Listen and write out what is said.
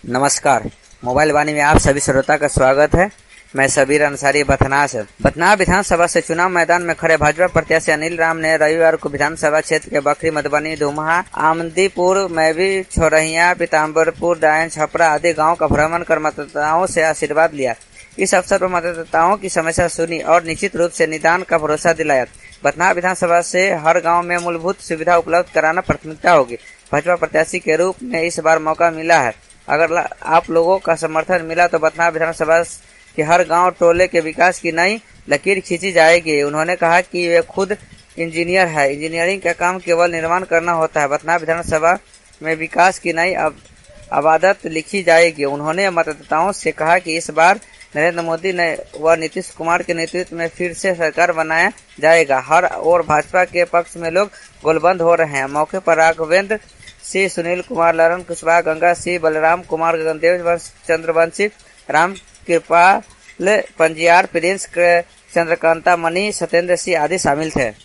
नमस्कार। मोबाइल वाणी में आप सभी श्रोता का स्वागत है। मैं सबीर अंसारी बथनाह से। बथनाह विधानसभा से चुनाव मैदान में खड़े भाजपा प्रत्याशी अनिल राम ने रविवार को विधानसभा क्षेत्र के बखरी, मधुबनी, धुमहा, आमदीपुर, मैवी, छोरहिया, पीताम्बरपुर, डायन, छपरा आदि गाँव का भ्रमण कर मतदाताओं से आशीर्वाद लिया। इस अवसर पर मतदाताओं की समस्या सुनी और निश्चित रूप से निदान का भरोसा दिलाया। बथनाह विधानसभा से हर गांव में मूलभूत सुविधा उपलब्ध कराना प्राथमिकता होगी। भाजपा प्रत्याशी के रूप में इस बार मौका मिला है। अगर आप लोगों का समर्थन मिला तो बथनाह विधानसभा के हर गांव टोले के विकास की नई लकीर खींची जाएगी। उन्होंने कहा कि वे खुद इंजीनियर है, इंजीनियरिंग का काम केवल निर्माण करना होता है। बथनाह विधानसभा में विकास की नई अबादत लिखी जाएगी। उन्होंने मतदाताओं से कहा कि इस बार नरेंद्र मोदी व नीतीश कुमार के नेतृत्व में फिर से सरकार बनाया जाएगा। हर ओर भाजपा के पक्ष में लोग गोलबंद हो रहे हैं। मौके पर राघवेंद्र सिंह, सुनील कुमार, ललन कुशवाहा, गंगा सिंह, बलराम कुमार, गगनदेव चंद्रवंशी, राम कृपाल पंजियार, प्रिंस चंद्रकांता मणि, सत्येंद्र सिंह आदि शामिल थे।